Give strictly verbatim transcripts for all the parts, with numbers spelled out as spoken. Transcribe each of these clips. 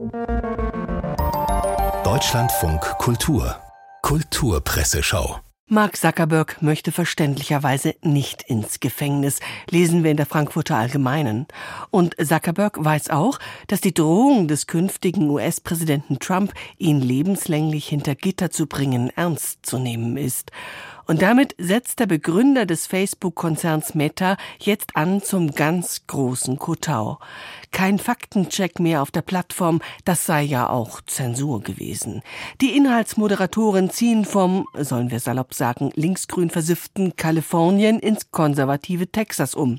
Deutschlandfunk Kultur Kulturpresseschau. Mark Zuckerberg möchte verständlicherweise nicht ins Gefängnis, lesen wir in der Frankfurter Allgemeinen. Und Zuckerberg weiß auch, dass die Drohung des künftigen U S-Präsidenten Trump, ihn lebenslänglich hinter Gitter zu bringen, ernst zu nehmen ist. Und damit setzt der Begründer des Facebook-Konzerns Meta jetzt an zum ganz großen Kotau. Kein Faktencheck mehr auf der Plattform, das sei ja auch Zensur gewesen. Die Inhaltsmoderatoren ziehen vom, sollen wir salopp sagen, linksgrün versifften Kalifornien ins konservative Texas um.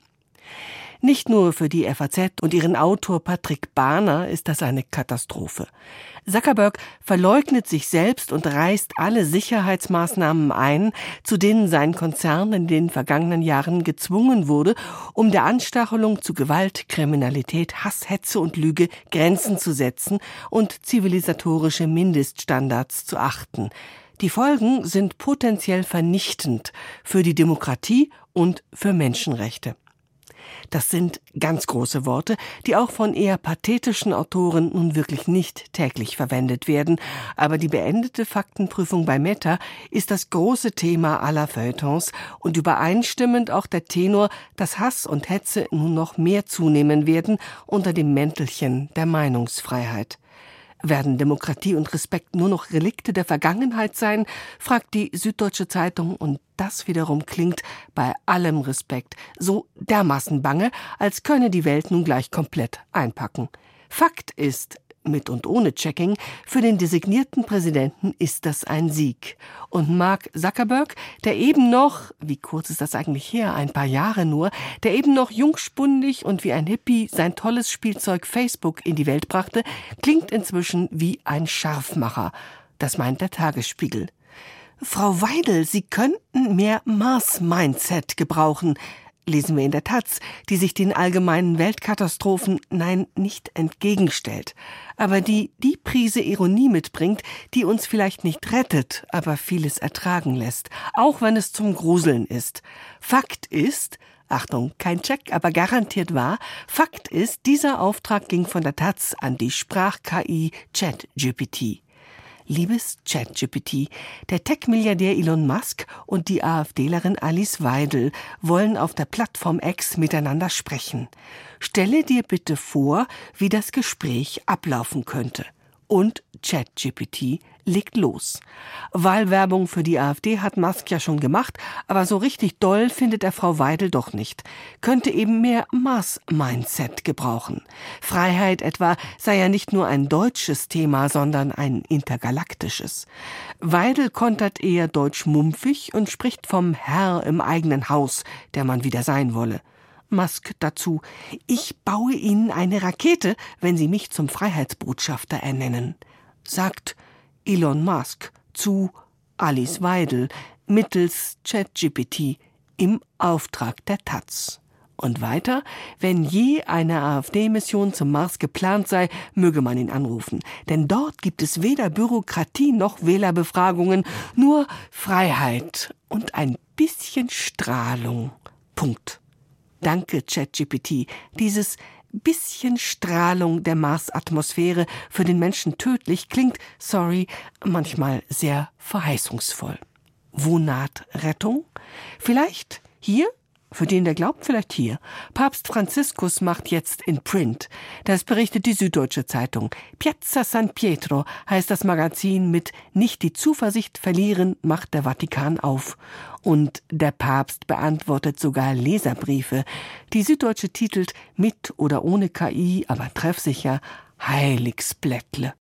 Nicht nur für die F A Z und ihren Autor Patrick Bahner ist das eine Katastrophe. Zuckerberg verleugnet sich selbst und reißt alle Sicherheitsmaßnahmen ein, zu denen sein Konzern in den vergangenen Jahren gezwungen wurde, um der Anstachelung zu Gewalt, Kriminalität, Hass, Hetze und Lüge Grenzen zu setzen und zivilisatorische Mindeststandards zu achten. Die Folgen sind potenziell vernichtend für die Demokratie und für Menschenrechte. Das sind ganz große Worte, die auch von eher pathetischen Autoren nun wirklich nicht täglich verwendet werden. Aber die beendete Faktenprüfung bei Meta ist das große Thema aller Feuilletons und übereinstimmend auch der Tenor, dass Hass und Hetze nun noch mehr zunehmen werden unter dem Mäntelchen der Meinungsfreiheit. Werden Demokratie und Respekt nur noch Relikte der Vergangenheit sein, fragt die Süddeutsche Zeitung, und das wiederum klingt bei allem Respekt so dermaßen bange, als könne die Welt nun gleich komplett einpacken. Fakt ist, mit und ohne Checking, für den designierten Präsidenten ist das ein Sieg. Und Mark Zuckerberg, der eben noch, wie kurz ist das eigentlich her, ein paar Jahre nur, der eben noch jungspundig und wie ein Hippie sein tolles Spielzeug Facebook in die Welt brachte, klingt inzwischen wie ein Scharfmacher. Das meint der Tagesspiegel. Frau Weidel, Sie könnten mehr Mars-Mindset gebrauchen, lesen wir in der Taz, die sich den allgemeinen Weltkatastrophen, nein, nicht entgegenstellt, aber die die Prise Ironie mitbringt, die uns vielleicht nicht rettet, aber vieles ertragen lässt, auch wenn es zum Gruseln ist. Fakt ist, Achtung, kein Check, aber garantiert wahr, Fakt ist, dieser Auftrag ging von der Taz an die Sprach-K I ChatGPT. Liebes ChatGPT, der Tech-Milliardär Elon Musk und die AfDlerin Alice Weidel wollen auf der Plattform X miteinander sprechen. Stelle dir bitte vor, wie das Gespräch ablaufen könnte. Und ChatGPT legt los. Wahlwerbung für die AfD hat Musk ja schon gemacht, aber so richtig doll findet er Frau Weidel doch nicht. Könnte eben mehr Mars-Mindset gebrauchen. Freiheit etwa sei ja nicht nur ein deutsches Thema, sondern ein intergalaktisches. Weidel kontert eher deutsch-mumpfig und spricht vom Herr im eigenen Haus, der man wieder sein wolle. Musk dazu: Ich baue Ihnen eine Rakete, wenn Sie mich zum Freiheitsbotschafter ernennen. Sagt Elon Musk zu Alice Weidel mittels ChatGPT im Auftrag der Taz. Und weiter: Wenn je eine AfD-Mission zum Mars geplant sei, möge man ihn anrufen. Denn dort gibt es weder Bürokratie noch Wählerbefragungen, nur Freiheit und ein bisschen Strahlung. Punkt. Danke, ChatGPT. Dieses bisschen Strahlung der Marsatmosphäre, für den Menschen tödlich, klingt, sorry, manchmal sehr verheißungsvoll. Wo naht Rettung? Vielleicht hier? Für den, der glaubt, vielleicht hier. Papst Franziskus macht jetzt in Print. Das berichtet die Süddeutsche Zeitung. Piazza San Pietro heißt das Magazin mit Nicht die Zuversicht verlieren, macht der Vatikan auf. Und der Papst beantwortet sogar Leserbriefe. Die Süddeutsche titelt mit oder ohne K I, aber treffsicher, Heiligsblättle.